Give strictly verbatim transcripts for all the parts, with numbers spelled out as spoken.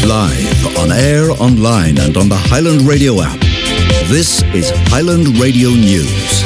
Live on air, online and on the Highland Radio app. This is Highland Radio News.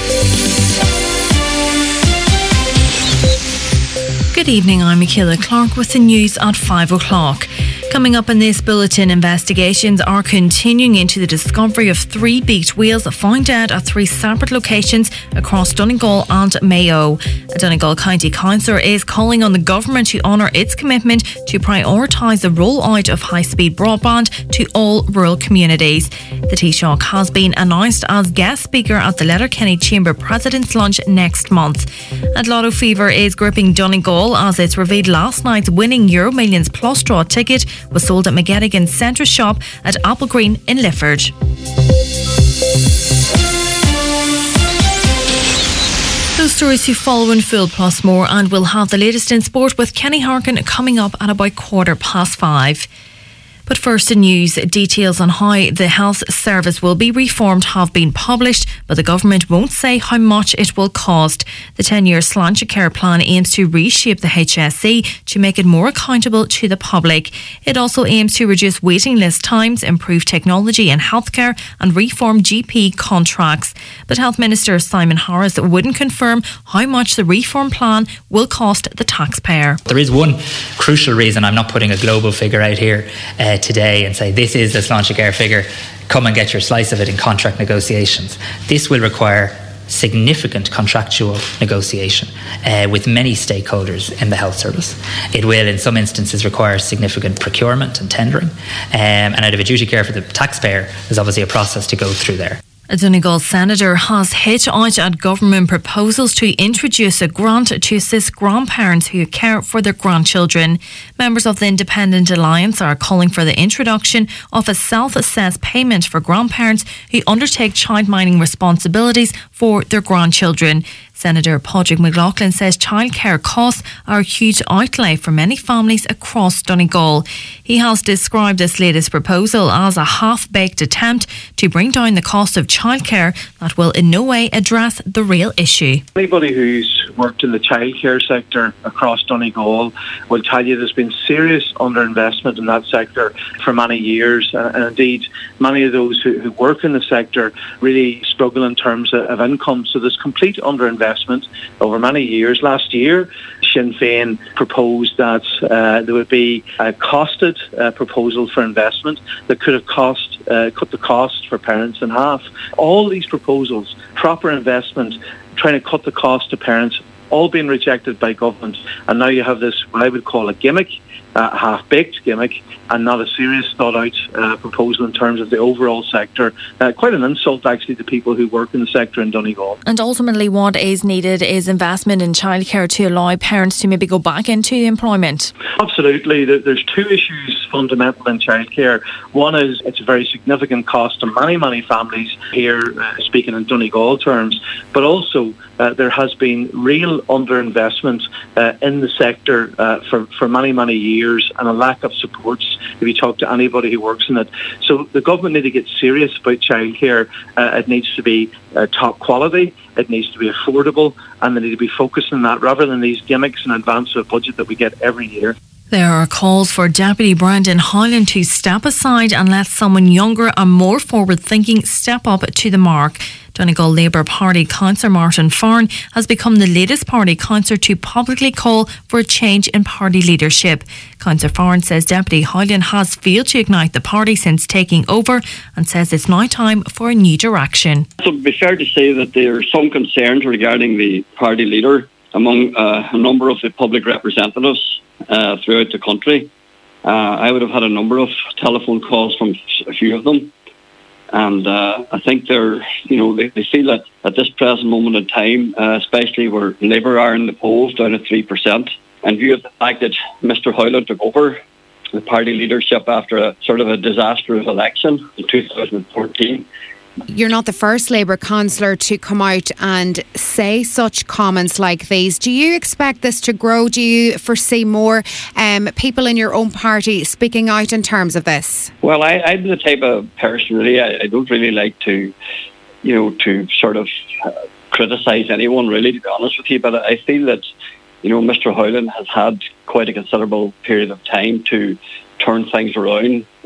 Good evening, I'm Michaela Clark with the news at five o'clock. Coming up in this bulletin, investigations are continuing into the discovery of three beaked whales found dead at three separate locations across Donegal and Mayo. A Donegal County Councillor is calling on the government to honour its commitment to prioritise the roll-out of high-speed broadband to all rural communities. The Taoiseach has been announced as guest speaker at the Letterkenny Chamber President's Lunch next month. And lotto fever is gripping Donegal as it's revealed last night's winning Euro Millions Plus draw ticket was sold at McGettigan's Centre Shop at Applegreen in Lifford. Those stories you follow in full plus more, and we'll have the latest in sport with Kenny Harkin coming up at about quarter past five. But first in news, details on how the health service will be reformed have been published, but the government won't say how much it will cost. The ten-year Sláinte Care plan aims to reshape the H S E to make it more accountable to the public. It also aims to reduce waiting list times, improve technology in healthcare and reform G P contracts. But Health Minister Simon Harris wouldn't confirm how much the reform plan will cost the taxpayer. There is one crucial reason I'm not putting a global figure out here uh, today and say this is the Sláinte Care figure, come and get your slice of it in contract negotiations. This will require significant contractual negotiation uh, with many stakeholders in the health service. It will in some instances require significant procurement and tendering, um, and out of a duty care for the taxpayer there's obviously a process to go through there. A Donegal senator has hit out at government proposals to introduce a grant to assist grandparents who care for their grandchildren. Members of the Independent Alliance are calling for the introduction of a self-assessed payment for grandparents who undertake childminding responsibilities for their grandchildren. Senator Padraig McLaughlin says childcare costs are a huge outlay for many families across Donegal. He has described this latest proposal as a half-baked attempt to bring down the cost of childcare that will in no way address the real issue. Anybody who's worked in the childcare sector across Donegal will tell you there's been serious underinvestment in that sector for many years, and, and indeed many of those who, who work in the sector really struggle in terms of, of income. So there's complete underinvestment over many years. Last year, Sinn Féin proposed that uh, there would be a costed uh, proposal for investment that could have cost uh, cut the cost for parents in half. All these proposals, proper investment, trying to cut the cost to parents, all being rejected by government, and now you have this what I would call a gimmick, uh, half-baked gimmick, and not a serious thought-out uh, proposal in terms of the overall sector. Uh, quite an insult, actually, to people who work in the sector in Donegal. And ultimately what is needed is investment in childcare to allow parents to maybe go back into employment. Absolutely. There's two issues fundamental in childcare. One is it's a very significant cost to many, many families here, uh, speaking in Donegal terms, but also uh, there has been real underinvestment uh, in the sector uh, for, for many, many years, and a lack of supports if you talk to anybody who works in it. So the government need to get serious about childcare. Uh, it needs to be uh, top quality, it needs to be affordable, and they need to be focused on that rather than these gimmicks in advance of a budget that we get every year. There are calls for Deputy Brendan Hyland to step aside and let someone younger and more forward-thinking step up to the mark. Donegal Labour Party councillor Martin Farn has become the latest party councillor to publicly call for a change in party leadership. Councillor Farn says Deputy Hyland has failed to ignite the party since taking over and says it's now time for a new direction. So it would be fair to say that there are some concerns regarding the party leader among uh, a number of the public representatives uh, throughout the country. Uh, I would have had a number of telephone calls from a few of them. And uh, I think they're, you know, they, they feel that at this present moment in time, uh, especially where Labour are in the polls down at three percent, in view of the fact that Mister Hyland took over the party leadership after a sort of a disastrous election in two thousand fourteen. You're not the first Labour councillor to come out and say such comments like these. Do you expect this to grow? Do you foresee more um, people in your own party speaking out in terms of this? Well, I, I'm the type of person, really, I, I don't really like to, you know, to sort of uh, criticise anyone, really, to be honest with you. But I feel that, you know, Mister Hyland has had quite a considerable period of time to turn things around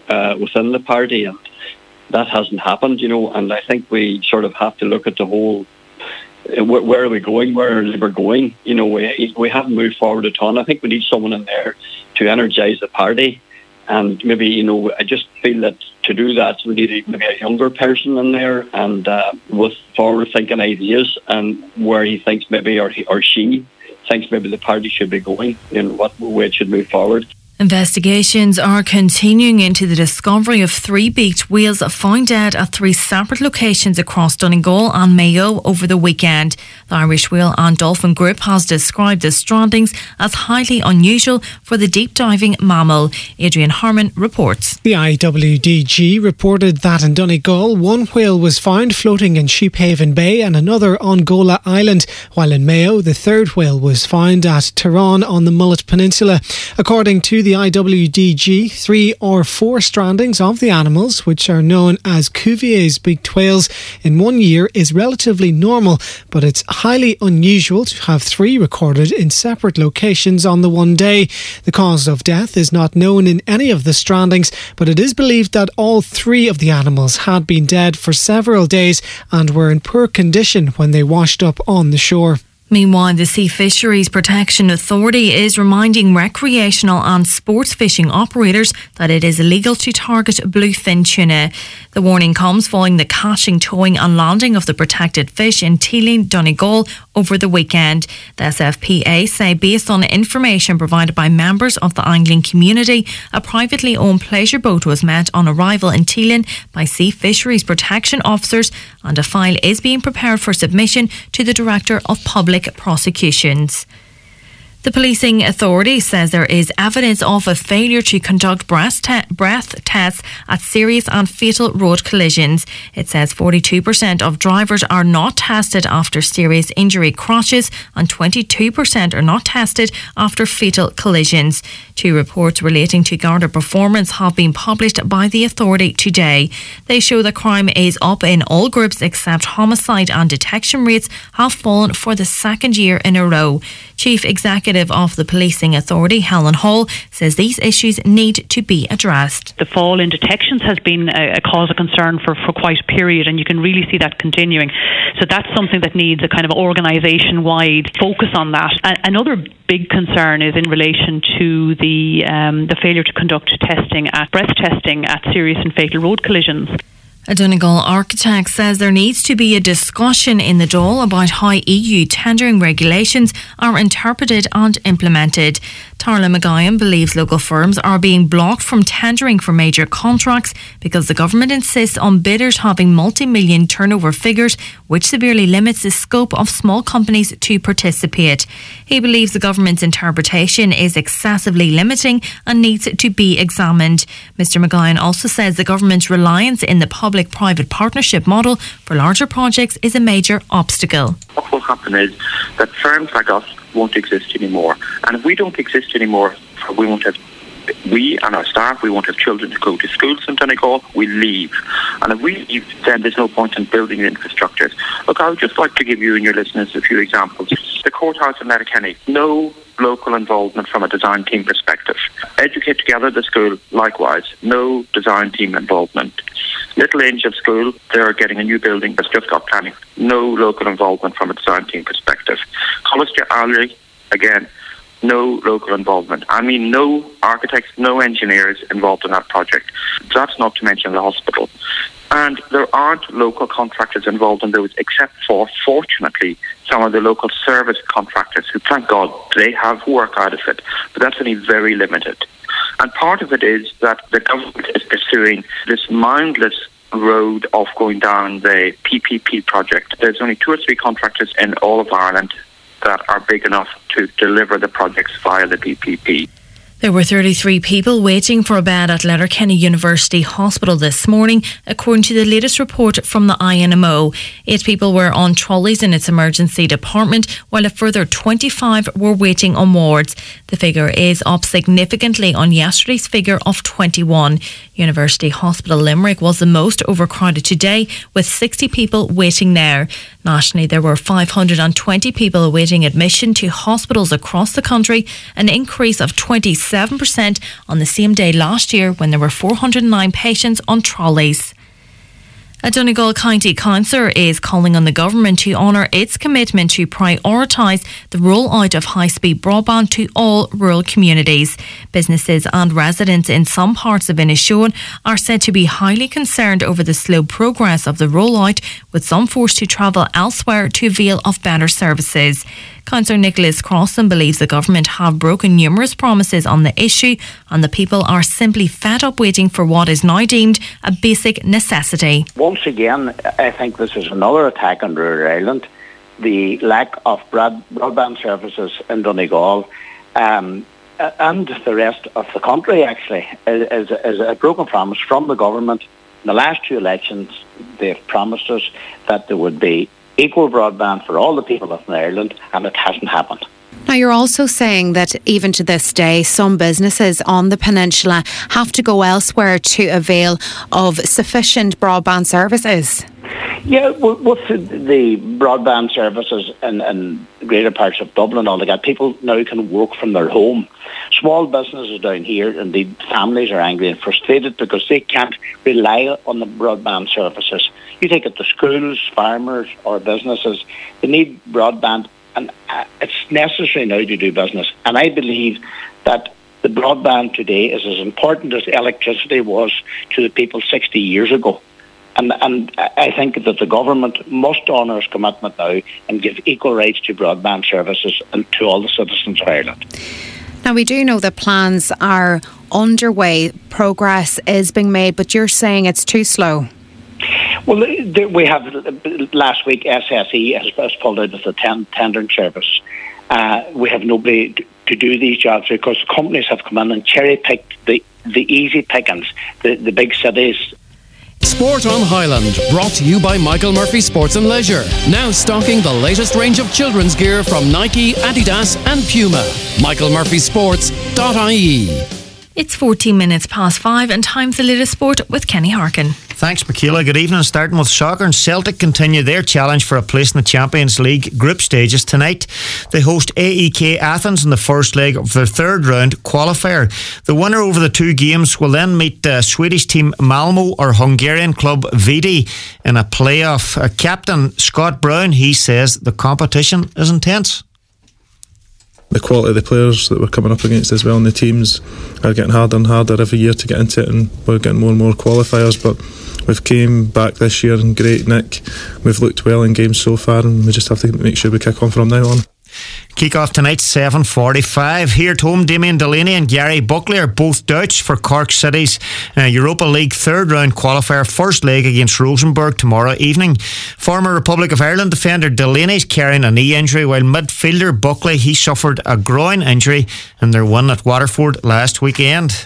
uh, within the party, and that hasn't happened, you know. And I think we sort of have to look at the whole. Uh, where, where are we going? Where are Labour going? You know, we we haven't moved forward a ton. I think we need someone in there to energise the party, and maybe, you know, I just feel that to do that we need maybe a younger person in there, and uh, with forward-thinking ideas, and where he thinks maybe or he or she thinks maybe the party should be going, in what way it should move forward. Investigations are continuing into the discovery of three beaked whales found dead at three separate locations across Donegal and Mayo over the weekend. The Irish Whale and Dolphin Group has described the strandings as highly unusual for the deep diving mammal. Adrian Harmon reports. The I W D G reported that in Donegal, one whale was found floating in Sheephaven Bay and another on Gola Island, while in Mayo, the third whale was found at Tyrone on the Mullet Peninsula. According to the The I W D G, three or four strandings of the animals, which are known as Cuvier's beaked whales, in one year is relatively normal, but it's highly unusual to have three recorded in separate locations on the one day. The cause of death is not known in any of the strandings, but it is believed that all three of the animals had been dead for several days and were in poor condition when they washed up on the shore. Meanwhile, the Sea Fisheries Protection Authority is reminding recreational and sports fishing operators that it is illegal to target bluefin tuna. The warning comes following the catching, towing and landing of the protected fish in Teeling, Donegal over the weekend. The S F P A say, based on information provided by members of the angling community, a privately owned pleasure boat was met on arrival in Teeling by Sea Fisheries Protection officers, and a file is being prepared for submission to the Director of Public Prosecutions. The policing authority says there is evidence of a failure to conduct breath, te- breath tests at serious and fatal road collisions. It says forty-two percent of drivers are not tested after serious injury crashes and twenty-two percent are not tested after fatal collisions. Two reports relating to Garda performance have been published by the authority today. They show that crime is up in all groups except homicide, and detection rates have fallen for the second year in a row. Chief Executive of the Policing Authority, Helen Hall, says these issues need to be addressed. The fall in detections has been a, a cause of concern for, for quite a period, and you can really see that continuing. So that's something that needs a kind of organisation-wide focus on that. A- another big concern is in relation to the um, the failure to conduct testing at breath testing at serious and fatal road collisions. A Donegal architect says there needs to be a discussion in the Dáil about how E U tendering regulations are interpreted and implemented. Tarla McGuyan believes local firms are being blocked from tendering for major contracts because the government insists on bidders having multi-million turnover figures, which severely limits the scope of small companies to participate. He believes the government's interpretation is excessively limiting and needs to be examined. Mister McGuyan also says the government's reliance in the public-private partnership model for larger projects is a major obstacle. What will happen is that firms like us won't exist anymore, and if we don't exist anymore, we won't have we and our staff, we won't have children to go to schools in Donegal, we leave. And if we leave, then there's no point in building infrastructures. Look, I would just like to give you and your listeners a few examples. The courthouse in Letterkenny, no local involvement from a design team perspective. Educate Together, the school, likewise, no design team involvement. Little Angel School, they're getting a new building that's just got planning. No local involvement from a design team perspective. College Alley, again, no local involvement. I mean, no architects, no engineers involved in that project. That's not to mention the hospital. And there aren't local contractors involved in those, except for, fortunately, some of the local service contractors who, thank God, they have work out of it. But that's only very limited. And part of it is that the government is pursuing this mindless road of going down the P P P project. There's only two or three contractors in all of Ireland that are big enough to deliver the projects via the P P P. There were thirty-three people waiting for a bed at Letterkenny University Hospital this morning, according to the latest report from the I N M O. Eight people were on trolleys in its emergency department, while a further twenty-five were waiting on wards. The figure is up significantly on yesterday's figure of twenty-one. University Hospital Limerick was the most overcrowded today, with sixty people waiting there. Nationally, there were five hundred twenty people awaiting admission to hospitals across the country, an increase of twenty-six seven percent on the same day last year when there were four hundred nine patients on trolleys. A Donegal County Councillor is calling on the government to honour its commitment to prioritise the roll-out of high-speed broadband to all rural communities. Businesses and residents in some parts of Inishowen are said to be highly concerned over the slow progress of the roll-out, with some forced to travel elsewhere to avail of better services. Councillor Nicholas Crossan believes the government have broken numerous promises on the issue and the people are simply fed up waiting for what is now deemed a basic necessity. Once again, I think this is another attack on rural Ireland. The lack of broad, broadband services in Donegal um, and the rest of the country actually is, is a broken promise from the government. In the last two elections, they've promised us that there would be equal broadband for all the people of Ireland, and it hasn't happened. Now, you're also saying that even to this day, some businesses on the peninsula have to go elsewhere to avail of sufficient broadband services. Yeah, with the broadband services in, in greater parts of Dublin, all they got, people now can work from their home. Small businesses down here, indeed families, are angry and frustrated because they can't rely on the broadband services. You take it to schools, farmers or businesses, they need broadband, and it's necessary now to do business. And I believe that the broadband today is as important as electricity was to the people sixty years ago. And, and I think that the government must honour its commitment now and give equal rights to broadband services and to all the citizens of Ireland. Now, we do know that plans are underway, progress is being made, but you're saying it's too slow. Well, we have, last week, S S E has, has pulled out of the ten, tendering service. Uh, we have nobody to do these jobs because companies have come in and cherry-picked the, the easy pickings, the, the big cities. Sport on Highland, brought to you by Michael Murphy Sports and Leisure. Now stocking the latest range of children's gear from Nike, Adidas and Puma. michael murphy sports dot I E. It's fourteen minutes past five and time for the latest sport with Kenny Harkin. Thanks, Michaela. Good evening. Starting with soccer, and Celtic continue their challenge for a place in the Champions League group stages tonight. They host A E K Athens in the first leg of their third round qualifier. The winner over the two games will then meet uh, Swedish team Malmo or Hungarian club Vidi in a playoff. Uh, Captain Scott Brown, he says the competition is intense. The quality of the players that we're coming up against as well, and the teams are getting harder and harder every year to get into it, and we're getting more and more qualifiers. But we've came back this year in great nick. We've looked well in games so far, and we just have to make sure we kick on from now on. Kick-off tonight, seven forty-five. Here at home, Damien Delaney and Gary Buckley are both Dutch for Cork City's uh, Europa League third round qualifier first leg against Rosenborg tomorrow evening. Former Republic of Ireland defender Delaney's carrying a knee injury, while midfielder Buckley, he suffered a groin injury in their win at Waterford last weekend.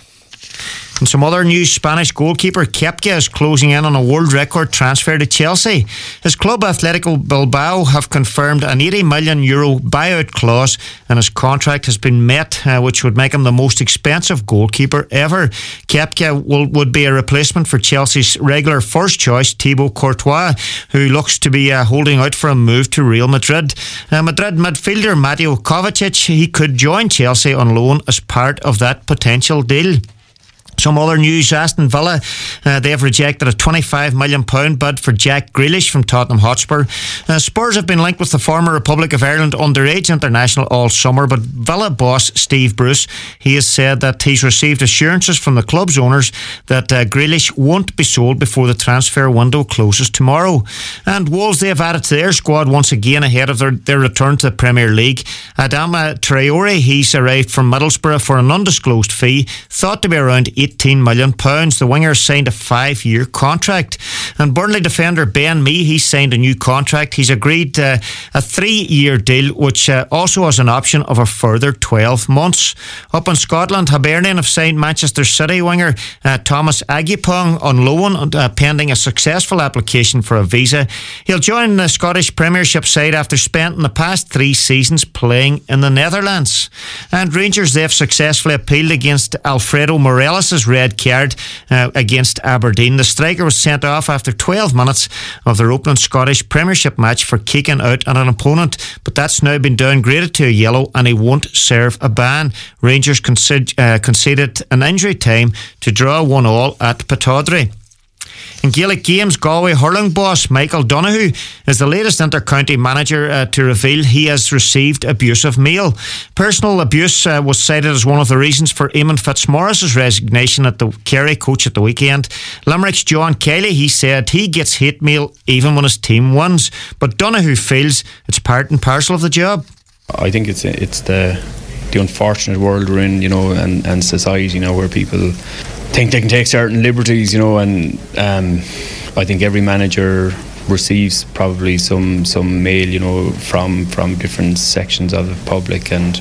In some other news, Spanish goalkeeper Kepka is closing in on a world record transfer to Chelsea. His club Atletico Bilbao have confirmed an eighty million euro buyout clause, and his contract has been met, uh, which would make him the most expensive goalkeeper ever. Kepka will, would be a replacement for Chelsea's regular first choice Thibaut Courtois, who looks to be uh, holding out for a move to Real Madrid. Uh, Madrid midfielder Mateo Kovacic, he could join Chelsea on loan as part of that potential deal. Some other news, Aston Villa, uh, they have rejected a twenty-five million pounds bid for Jack Grealish from Tottenham Hotspur. Uh, Spurs have been linked with the former Republic of Ireland underage international all summer, but Villa boss Steve Bruce, he has said that he's received assurances from the club's owners that uh, Grealish won't be sold before the transfer window closes tomorrow. And Wolves, they have added to their squad once again ahead of their, their return to the Premier League. Adama Traore, he's arrived from Middlesbrough for an undisclosed fee, thought to be around eighteen million pounds. The winger signed a five-year contract. And Burnley defender Ben Mee, he signed a new contract. He's agreed uh, a three-year deal, which uh, also has an option of a further twelve months. Up in Scotland, Hibernian have signed Manchester City winger uh, Thomas Agipong on loan, uh, pending a successful application for a visa. He'll join the Scottish Premiership side after spending the past three seasons playing in the Netherlands. And Rangers, they've successfully appealed against Alfredo Morelos' Morris's red card uh, against Aberdeen. The striker was sent off after twelve minutes of their opening Scottish Premiership match for kicking out at an opponent, but that's now been downgraded to a yellow and he won't serve a ban. Rangers concede, uh, conceded an injury time to draw one all at Pittodrie. In Gaelic games, Galway hurling boss Michael Donoghue is the latest inter-county manager uh, to reveal he has received abusive mail. Personal abuse uh, was cited as one of the reasons for Eamon Fitzmaurice's resignation at the Kerry coach at the weekend. Limerick's John Kelly, he said he gets hate mail even when his team wins, but Donoghue feels it's part and parcel of the job. I think it's it's the the unfortunate world we're in, you know, and, and society, you know, where people think they can take certain liberties, you know, and um, I think every manager receives probably some some mail, you know, from from different sections of the public, and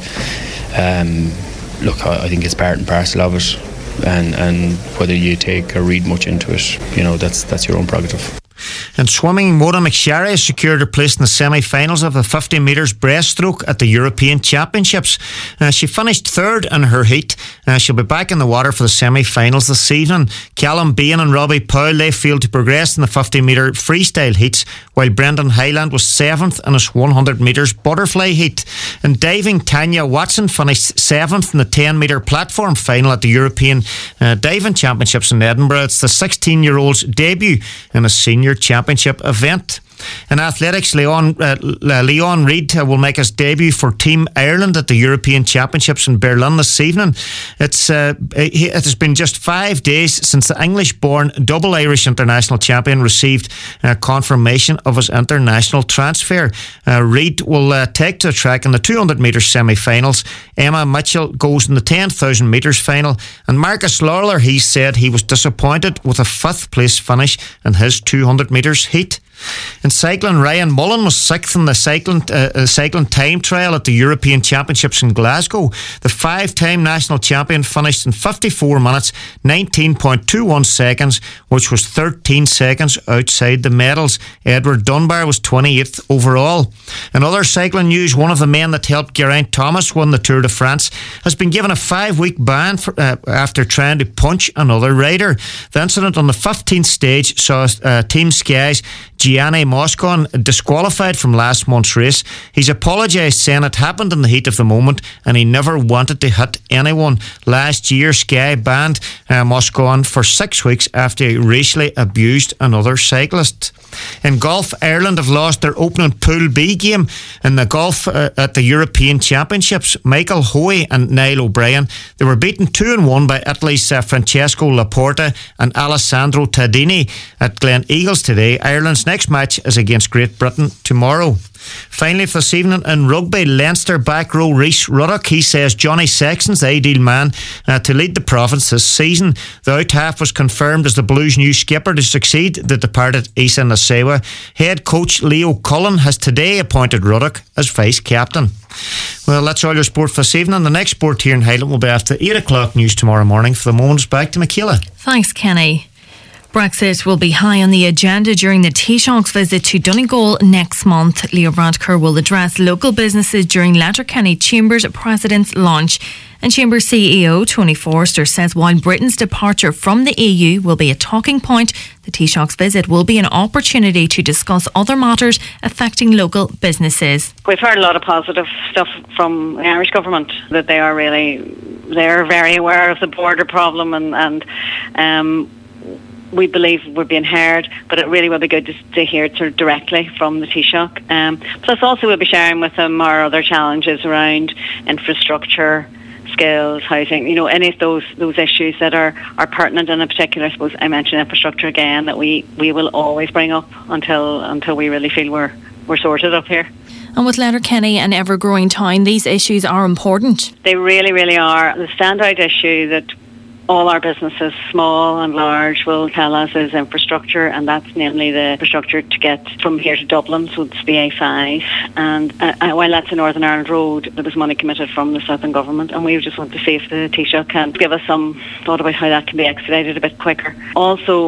um, look, I, I think it's part and parcel of it, and and whether you take or read much into it, you know, that's that's your own prerogative. In swimming, Mona McSherry has secured her place in the semi-finals of the fifty metres breaststroke at the European Championships. Uh, she finished third in her heat. Uh, she'll be back in the water for the semi-finals this evening. Callum Bain and Robbie Powell, they failed to progress in the fifty metre freestyle heats, while Brendan Highland was seventh in his one hundred metres butterfly heat. In diving, Tanya Watson finished seventh in the ten metre platform final at the European uh, Diving Championships in Edinburgh. It's the sixteen-year-old's debut in a senior championship event. In athletics, Leon uh, Leon Reid uh, will make his debut for Team Ireland at the European Championships in Berlin this evening. It's uh, it has been just five days since the English-born double Irish international champion received uh, confirmation of his international transfer. Uh, Reid will uh, take to the track in the two hundred metres semi-finals. Emma Mitchell goes in the ten thousand metres final, and Marcus Lawler, he said he was disappointed with a fifth place finish in his two hundred metres heat. In cycling, Ryan Mullen was sixth in the cycling uh, cycling time trial at the European Championships in Glasgow. The five-time national champion finished in fifty-four minutes, nineteen point two one seconds, which was thirteen seconds outside the medals. Edward Dunbar was twenty-eighth overall. In other cycling news, one of the men that helped Geraint Thomas win the Tour de France has been given a five-week ban for, uh, after trying to punch another rider. The incident on the fifteenth stage saw uh, Team Sky's Gianni Moscon disqualified from last month's race. He's apologised, saying it happened in the heat of the moment and he never wanted to hit anyone. Last year, Sky banned uh, Moscon for six weeks after he racially abused another cyclist. In golf, Ireland have lost their opening Pool B game in the golf uh, at the European Championships. Michael Hoey and Niall O'Brien, they were beaten two and one by Italy's uh, Francesco Laporta and Alessandro Tadini at Glen Eagles today. Ireland's next match is against Great Britain tomorrow. Finally, for this evening in rugby, Leinster back row Rhys Ruddock, he says Johnny Sexton's the ideal man uh, to lead the province this season. The out half was confirmed as the Blues' new skipper to succeed the departed Isa Nasewa. Head coach Leo Cullen has today appointed Ruddock as vice captain. Well, that's all your sport for this evening. The next sport here in Highland will be after eight o'clock news tomorrow morning. For the moment, back to Michaela. Thanks, Kenny. Brexit will be high on the agenda during the Taoiseach's visit to Donegal next month. Leo Varadkar will address local businesses during Letterkenny Chamber's President's launch. And Chamber C E O Tony Forster says while Britain's departure from the E U will be a talking point, the Taoiseach's visit will be an opportunity to discuss other matters affecting local businesses. We've heard a lot of positive stuff from the Irish government, that they are really, they're very aware of the border problem, and, and um, we believe we're being heard, but it really will be good to, to hear it sort of directly from the Taoiseach. Um, plus also we'll be sharing with them our other challenges around infrastructure, skills, housing, you know, any of those those issues that are, are pertinent. And in particular, I suppose I mentioned infrastructure again, that we, we will always bring up until until we really feel we're we're sorted up here. And with Letterkenny an ever-growing town, these issues are important. They really, really are. The standout issue that all our businesses, small and large, will tell us is infrastructure, and that's namely the infrastructure to get from here to Dublin, so it's the A five. And uh, while that's a Northern Ireland road, there was money committed from the Southern Government, and we just want to see if the Taoiseach can give us some thought about how that can be expedited a bit quicker. Also,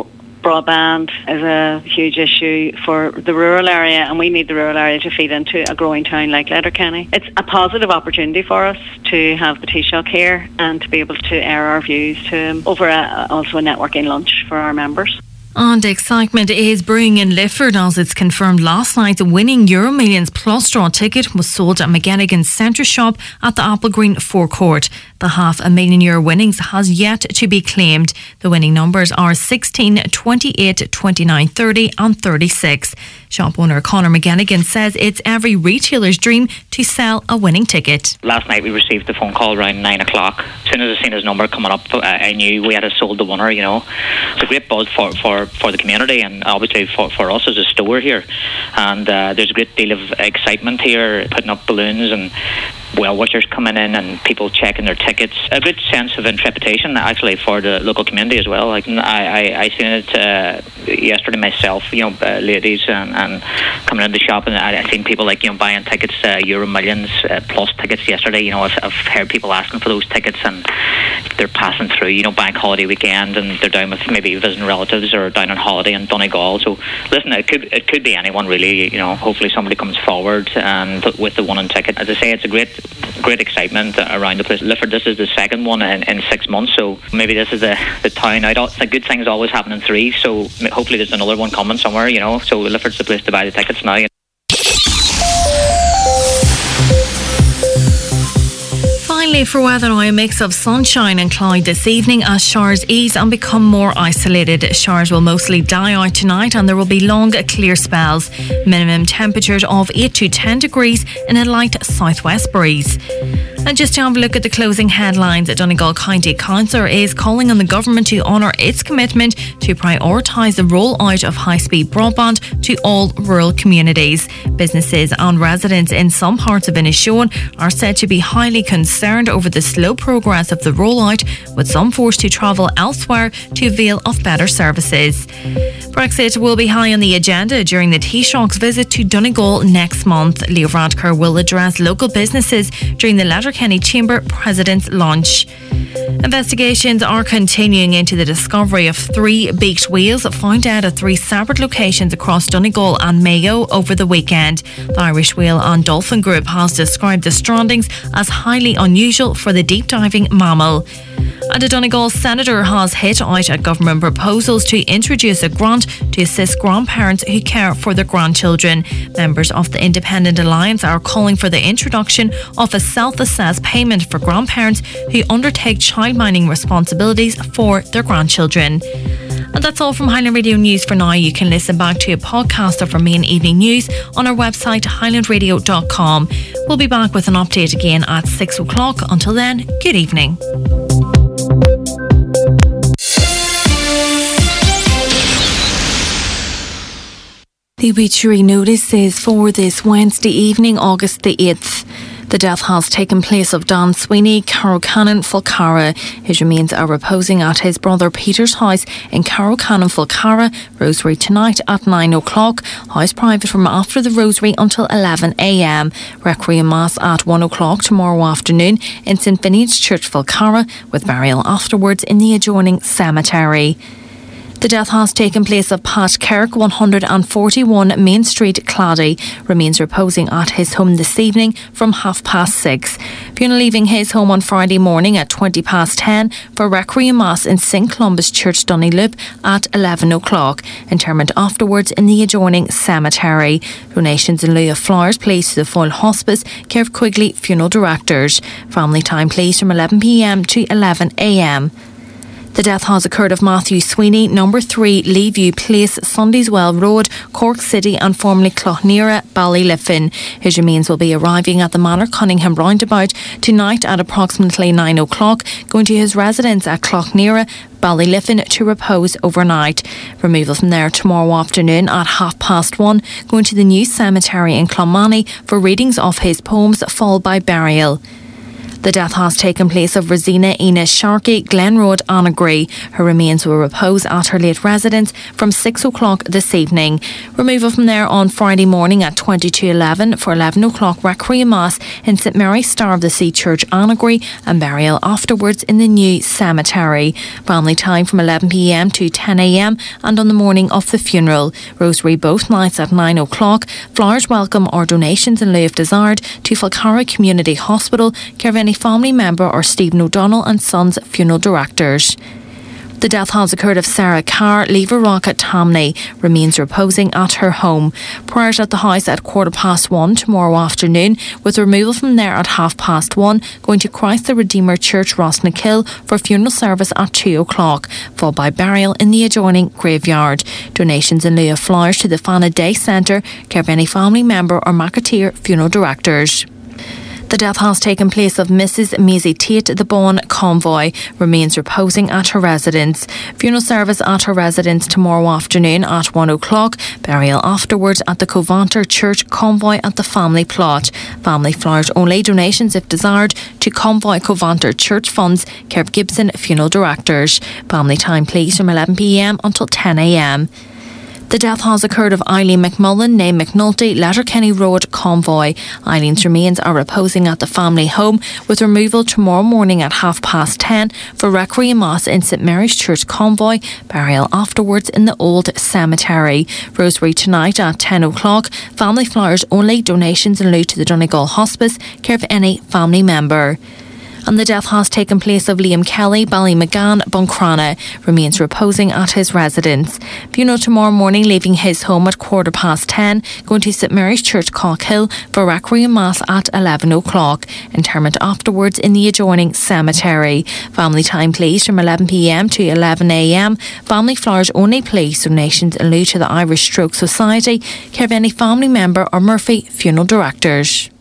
broadband is a huge issue for the rural area, and we need the rural area to feed into a growing town like Letterkenny. It's a positive opportunity for us to have the Taoiseach here and to be able to air our views to him over a, also a networking lunch for our members. And excitement is brewing in Lifford as it's confirmed last night the winning Euro Millions Plus draw ticket was sold at McGettigan's Centre Shop at the Applegreen forecourt. The half a million euro winnings has yet to be claimed. The winning numbers are sixteen, twenty-eight, twenty-nine, thirty and thirty-six. Shop owner Conor McGettigan says it's every retailer's dream to sell a winning ticket. Last night we received the phone call around nine o'clock. As soon as I seen his number coming up, I knew we had sold the winner, you know. It's a great buzz for, for, for the community and obviously for, for us as a store here. And uh, there's a great deal of excitement here, putting up balloons and well wishers coming in and people checking their tickets. A good sense of intrepidation actually for the local community as well. Like I, I, I seen it uh, yesterday myself, you know, uh, ladies and, and coming into the shop, and I, I seen people like, you know, buying tickets, uh, Euro Millions uh, Plus tickets yesterday. You know, I've, I've heard people asking for those tickets, and they're passing through, you know, bank holiday weekend, and they're down with maybe visiting relatives or down on holiday in Donegal. So listen, it could it could be anyone really. You know, hopefully somebody comes forward and with the winning ticket. As I say, it's a great great excitement around the place. Lifford, this is the second one in, in six months, so maybe this is the, the town out. The good things always happen in three, so hopefully there's another one coming somewhere, you know, so Lifford's the place to buy the tickets now. Finally, for weather now, a mix of sunshine and cloud this evening as showers ease and become more isolated. Showers will mostly die out tonight and there will be long clear spells. Minimum temperatures of eight to ten degrees in a light southwest breeze. And just to have a look at the closing headlines, Donegal County Council is calling on the government to honour its commitment to prioritise the roll-out of high-speed broadband to all rural communities. Businesses and residents in some parts of Inishowen are said to be highly concerned over the slow progress of the rollout, with some forced to travel elsewhere to avail of better services. Brexit will be high on the agenda during the Taoiseach's visit to Donegal next month. Leo Varadkar will address local businesses during the Letterkenny Chamber President's lunch. Investigations are continuing into the discovery of three beaked whales found out at three separate locations across Donegal and Mayo over the weekend. The Irish Whale and Dolphin Group has described the strandings as highly unusual for the deep diving mammal. And a Donegal senator has hit out at government proposals to introduce a grant to assist grandparents who care for their grandchildren. Members of the Independent Alliance are calling for the introduction of a self-assessed payment for grandparents who undertake childminding responsibilities for their grandchildren. And that's all from Highland Radio News for now. You can listen back to a podcast of our main evening news on our website highland radio dot com. We'll be back with an update again at six o'clock. Until then, good evening. The obituary notice is for this Wednesday evening, August the eighth. The death has taken place of Dan Sweeney, Carrow-Cannon, Fulcara. His remains are reposing at his brother Peter's house in Carrow-Cannon, Fulcara. Rosary tonight at nine o'clock. House private from after the Rosary until eleven a.m. Requiem Mass at one o'clock tomorrow afternoon in St Finian's Church, Fulcara, with burial afterwards in the adjoining cemetery. The death has taken place of Pat Kirk, one forty-one Main Street, Clady. Remains reposing at his home this evening from half past six. Funeral leaving his home on Friday morning at twenty past ten for Requiem Mass in Saint Columba's Church, Dunniloop at eleven o'clock. Interment afterwards in the adjoining cemetery. Donations in lieu of flowers placed to the Foyle Hospice, Kev Quigley Funeral Directors. Family time please from eleven p.m. to eleven a.m. The death has occurred of Matthew Sweeney, number three Leaview Place, Sundayswell Road, Cork City and formerly Cloughnera, Ballyliffin. His remains will be arriving at the Manor Cunningham roundabout tonight at approximately nine o'clock, going to his residence at Cloughnera, Ballyliffin to repose overnight. Removal from there tomorrow afternoon at half past one, going to the new cemetery in Clonmany for readings of his poems, followed by burial. The death has taken place of Rosina Ina Sharkey, Glen Road, Annagry. Her remains will repose at her late residence from six o'clock this evening. Removal from there on Friday morning at twenty-two eleven for eleven o'clock Requiem Mass in St Mary's Star of the Sea Church, Annagry, and burial afterwards in the new cemetery. Family time from eleven p m to ten a m and on the morning of the funeral. Rosary both nights at nine o'clock. Flowers welcome or donations in lieu of desired to Falcarra Community Hospital, care of any family member or Stephen O'Donnell and Sons funeral directors. The death has occurred of Sarah Carr, Lever Rock at Tamney, remains reposing at her home. Prayers at the house at quarter past one tomorrow afternoon, with removal from there at half past one, going to Christ the Redeemer Church, Rossnakill, for funeral service at two o'clock, followed by burial in the adjoining graveyard. Donations in lieu of flowers to the Fana Day Centre, care of any family member or McAteer funeral directors. The death has taken place of Missus Maisie Tate, the Bawn Convoy, remains reposing at her residence. Funeral service at her residence tomorrow afternoon at one o'clock. Burial afterwards at the Covanter Church Convoy at the family plot. Family flowers only, donations if desired to Convoy Covanter Church Funds, care of Gibson Funeral Directors. Family time please from eleven p m until ten a m. The death has occurred of Eileen McMullen, née McNulty, Letterkenny Road Convoy. Eileen's remains are reposing at the family home, with removal tomorrow morning at half past ten for Requiem Mass in St Mary's Church Convoy, burial afterwards in the Old Cemetery. Rosary tonight at ten o'clock. Family flowers only, donations in lieu to the Donegal Hospice, care of any family member. And the death has taken place of Liam Kelly, Ballymcgann, Buncrana, remains reposing at his residence. Funeral tomorrow morning, leaving his home at quarter past ten, going to St Mary's Church, Cockhill, for Requiem Mass at eleven o'clock. Interment afterwards in the adjoining cemetery. Family time please from eleven p m to eleven a m. Family flowers only please, donations in lieu to the Irish Stroke Society, care of any family member or Murphy funeral directors.